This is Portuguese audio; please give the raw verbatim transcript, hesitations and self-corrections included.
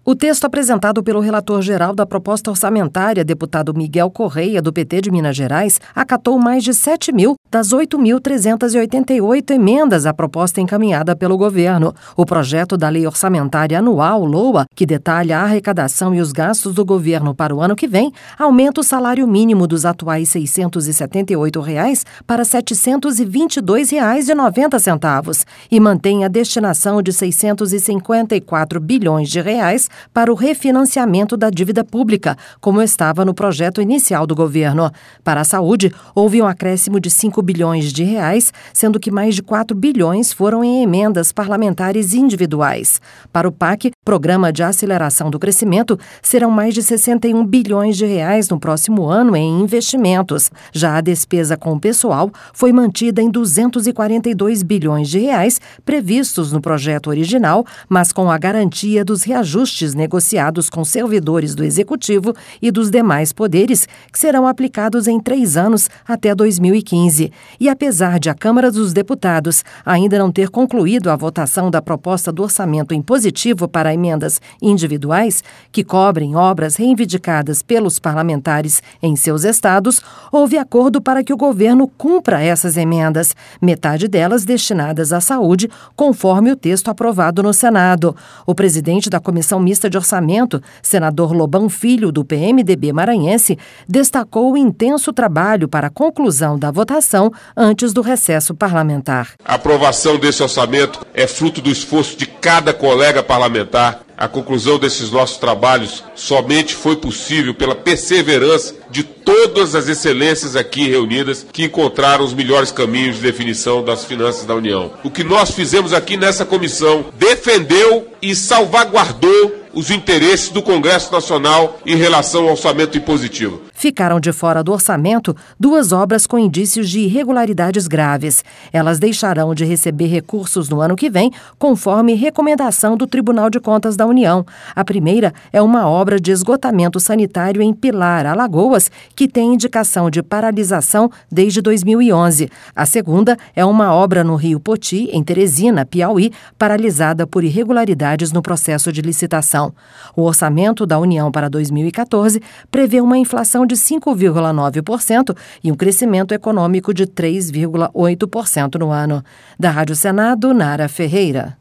O texto apresentado pelo relator-geral da proposta orçamentária, deputado Miguel Correia, do P T de Minas Gerais, acatou mais de sete mil das oito mil trezentas e oitenta e oito emendas à proposta encaminhada pelo governo. O projeto da Lei Orçamentária Anual, LOA, que detalha a arrecadação e os gastos do governo para o ano que vem, aumenta o salário mínimo dos atuais seiscentos e setenta e oito reais para setecentos e vinte e dois reais e noventa centavos e mantém a destinação de seiscentos e cinquenta e quatro bilhões de reais para o refinanciamento da dívida pública, como estava no projeto inicial do governo. Para a saúde, houve um acréscimo de cinco bilhões de reais, sendo que mais de quatro bilhões foram em emendas parlamentares individuais. Para o P A C, Programa de Aceleração do Crescimento, serão mais de sessenta e um bilhões de reais no próximo ano em investimentos. Já a despesa com o pessoal foi mantida em duzentos e quarenta e dois bilhões de reais previstos no projeto original, mas com a garantia dos reajustes negociados com servidores do Executivo e dos demais poderes, que serão aplicados em três anos até dois mil e quinze. E apesar de a Câmara dos Deputados ainda não ter concluído a votação da proposta do orçamento impositivo para emendas individuais, que cobrem obras reivindicadas pelos parlamentares em seus estados, houve acordo para que o governo cumpra essas emendas, metade delas destinadas à saúde, conforme o texto aprovado no Senado. O presidente da Comissão Mista de Orçamento, senador Lobão Filho, do P M D B maranhense, destacou o intenso trabalho para a conclusão da votação antes do recesso parlamentar. A aprovação desse orçamento é fruto do esforço de cada colega parlamentar. A conclusão desses nossos trabalhos somente foi possível pela perseverança de todas as excelências aqui reunidas que encontraram os melhores caminhos de definição das finanças da União. O que nós fizemos aqui nessa comissão defendeu e salvaguardou os interesses do Congresso Nacional em relação ao orçamento impositivo. Ficaram de fora do orçamento duas obras com indícios de irregularidades graves. Elas deixarão de receber recursos no ano que vem, conforme recomendação do Tribunal de Contas da União. A primeira é uma obra de esgotamento sanitário em Pilar, Alagoas, que tem indicação de paralisação desde dois mil e onze. A segunda é uma obra no Rio Poti, em Teresina, Piauí, paralisada por irregularidades no processo de licitação. O orçamento da União para dois mil e quatorze prevê uma inflação de cinco vírgula nove por cento e um crescimento econômico de três vírgula oito por cento no ano. Da Rádio Senado, Nara Ferreira.